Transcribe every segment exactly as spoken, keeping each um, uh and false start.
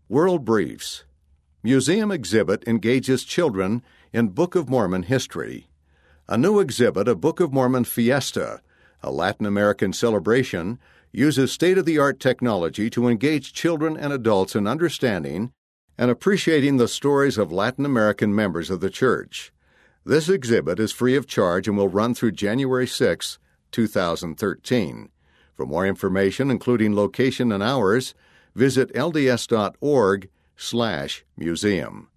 World Briefs. Museum exhibit engages children in Book of Mormon history. A new exhibit, a Book of Mormon Fiesta, a Latin American celebration, uses state-of-the-art technology to engage children and adults in understanding and appreciating the stories of Latin American members of the Church. This exhibit is free of charge and will run through January sixth, two thousand thirteen. For more information, including location and hours, visit lds.org slash museum.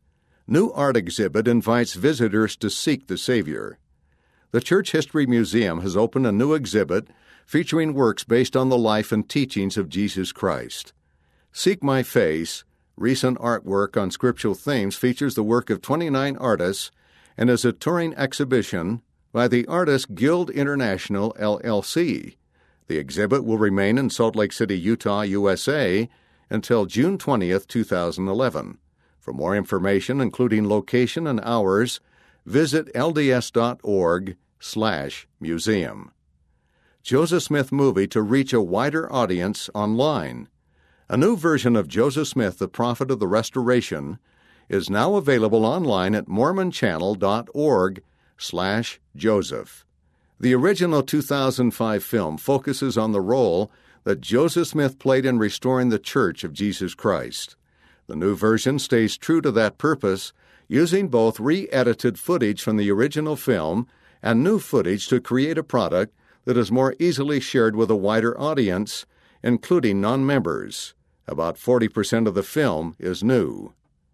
New art exhibit invites visitors to seek the Savior. The Church History Museum has opened a new exhibit featuring works based on the life and teachings of Jesus Christ. Seek My Face, recent artwork on scriptural themes, features the work of twenty-nine artists and is a touring exhibition by the Artist Guild International, L L C. The exhibit will remain in Salt Lake City, Utah, U S A, until June twentieth, two thousand eleven. For more information, including location and hours, visit lds.org slash museum. Joseph Smith movie to reach a wider audience online. A new version of Joseph Smith, the Prophet of the Restoration, is now available online at mormonchannel.org slash Joseph. The original two thousand five film focuses on the role that Joseph Smith played in restoring the Church of Jesus Christ. The new version stays true to that purpose, using both re-edited footage from the original film and new footage to create a product that is more easily shared with a wider audience, including non-members. About forty percent of the film is new.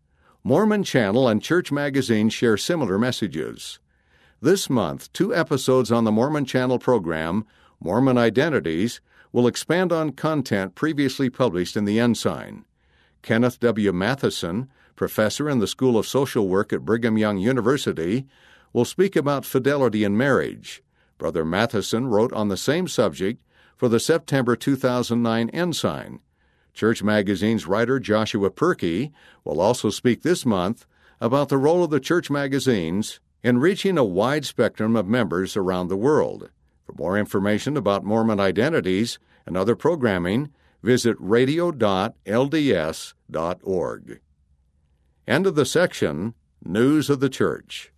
Mormon Channel and Church Magazine share similar messages. This month, two episodes on the Mormon Channel program, Mormon Identities, will expand on content previously published in the Ensign. Kenneth W. Matheson, professor in the School of Social Work at Brigham Young University, will speak about fidelity in marriage. Brother Matheson wrote on the same subject for the September two thousand nine Ensign. Church Magazine's writer Joshua Perkey will also speak this month about the role of the church magazines in reaching a wide spectrum of members around the world. For more information about Mormon Identities and other programming, visit radio dot l d s dot org. End of the section, News of the Church.